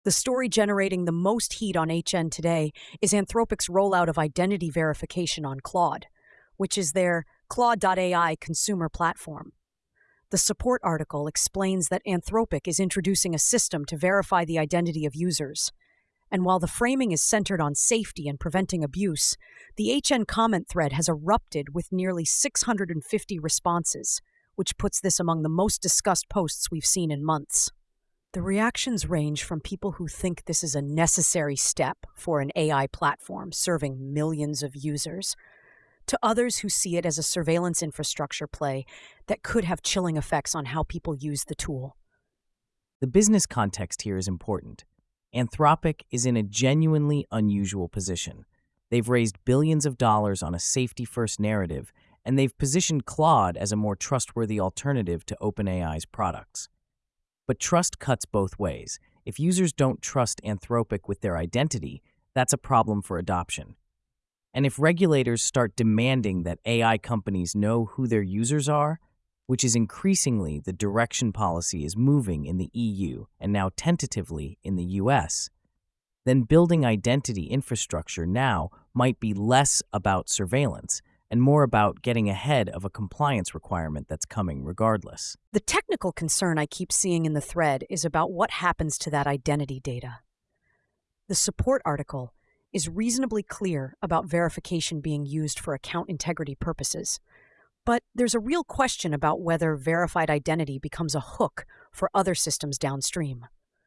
The story generating the most heat on HN today is Anthropic's rollout of identity verification on Claude, which is their Claude.ai consumer platform. The support article explains that Anthropic is introducing a system to verify the identity of users. And while the framing is centered on safety and preventing abuse, the HN comment thread has erupted with nearly 650 responses, which puts this among the most discussed posts we've seen in months. The reactions range from people who think this is a necessary step for an AI platform serving millions of users, to others who see it as a surveillance infrastructure play that could have chilling effects on how people use the tool. The business context here is important. Anthropic is in a genuinely unusual position. They've raised billions of dollars on a safety-first narrative, and they've positioned Claude as a more trustworthy alternative to OpenAI's products. But trust cuts both ways. If users don't trust Anthropic with their identity, that's a problem for adoption. And if regulators start demanding that AI companies know who their users are, which is increasingly the direction policy is moving in the EU and now tentatively in the US, then building identity infrastructure now might be less about surveillance and more about getting ahead of a compliance requirement that's coming regardless. The technical concern I keep seeing in the thread is about what happens to that identity data. The support article is reasonably clear about verification being used for account integrity purposes, but there's a real question about whether verified identity becomes a hook for other systems downstream.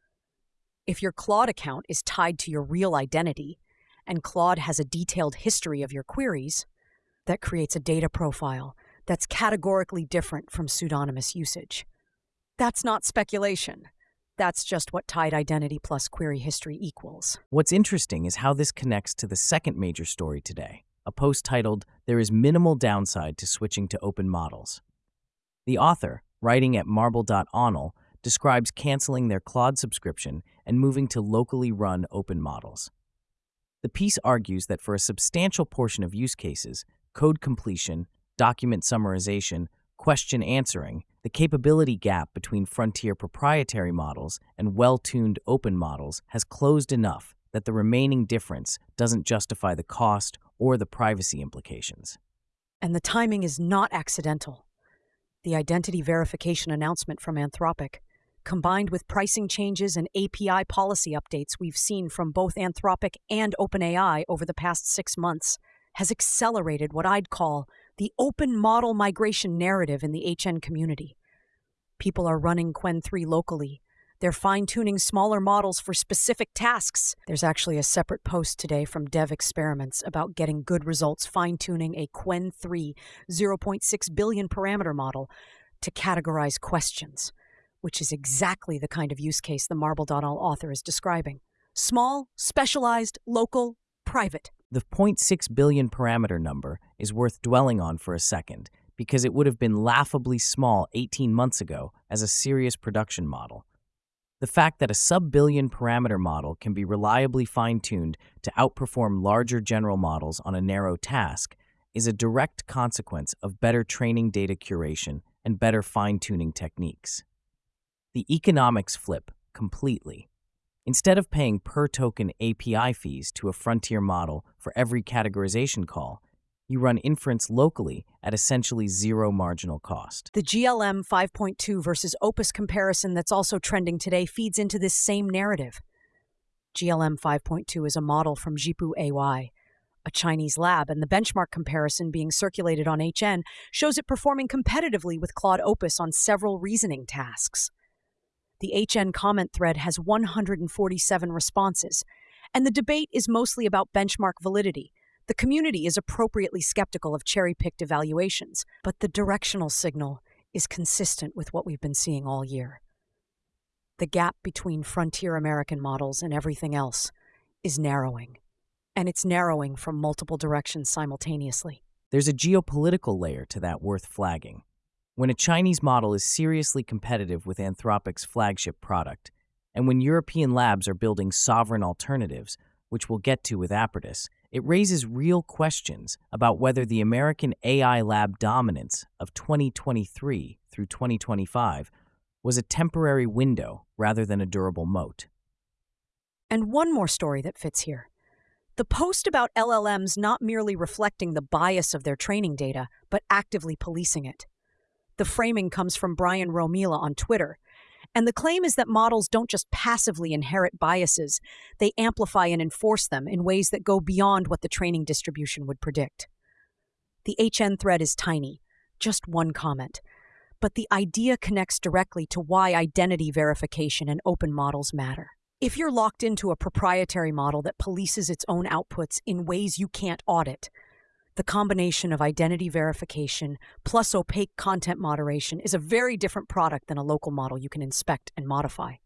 If your Claude account is tied to your real identity, and Claude has a detailed history of your queries, that creates a data profile that's categorically different from pseudonymous usage. That's not speculation. That's just what tied identity plus query history equals. What's interesting is how this connects to the second major story today, a post titled, "There is minimal downside to switching to open models." The author, writing at marble.onl, describes canceling their Claude subscription and moving to locally run open models. The piece argues that for a substantial portion of use cases, code completion, document summarization, question answering, the capability gap between frontier proprietary models and well-tuned open models has closed enough that the remaining difference doesn't justify the cost or the privacy implications. And the timing is not accidental. The identity verification announcement from Anthropic, combined with pricing changes and API policy updates we've seen from both Anthropic and OpenAI over the past 6 months, has accelerated what I'd call the open model migration narrative in the HN community. People are running Qwen 3 locally. They're fine-tuning smaller models for specific tasks. There's actually a separate post today from Dev Experiments about getting good results fine-tuning a Qwen 3 0.6 billion parameter model to categorize questions, which is exactly the kind of use case the Marble.all author is describing. Small, specialized, local, private. The 0.6 billion parameter number is worth dwelling on for a second because it would have been laughably small 18 months ago as a serious production model. The fact that a sub-billion parameter model can be reliably fine-tuned to outperform larger general models on a narrow task is a direct consequence of better training data curation and better fine-tuning techniques. The economics flip completely. Instead of paying per-token API fees to a frontier model for every categorization call, you run inference locally at essentially zero marginal cost. The GLM 5.2 versus Opus comparison that's also trending today feeds into this same narrative. GLM 5.2 is a model from Jipu AI, a Chinese lab, and the benchmark comparison being circulated on HN shows it performing competitively with Claude Opus on several reasoning tasks. The HN comment thread has 147 responses, and the debate is mostly about benchmark validity. The community is appropriately skeptical of cherry-picked evaluations, but the directional signal is consistent with what we've been seeing all year. The gap between frontier American models and everything else is narrowing, and it's narrowing from multiple directions simultaneously. There's a geopolitical layer to that worth flagging. When a Chinese model is seriously competitive with Anthropic's flagship product, and when European labs are building sovereign alternatives, which we'll get to with Apertus, it raises real questions about whether the American AI lab dominance of 2023 through 2025 was a temporary window rather than a durable moat. And one more story that fits here. The post about LLMs not merely reflecting the bias of their training data, but actively policing it. The framing comes from Brian Romila on Twitter, and the claim is that models don't just passively inherit biases, they amplify and enforce them in ways that go beyond what the training distribution would predict. The HN thread is tiny, just one comment, but the idea connects directly to why identity verification and open models matter. If you're locked into a proprietary model that polices its own outputs in ways you can't audit, the combination of identity verification plus opaque content moderation is a very different product than a local model you can inspect and modify.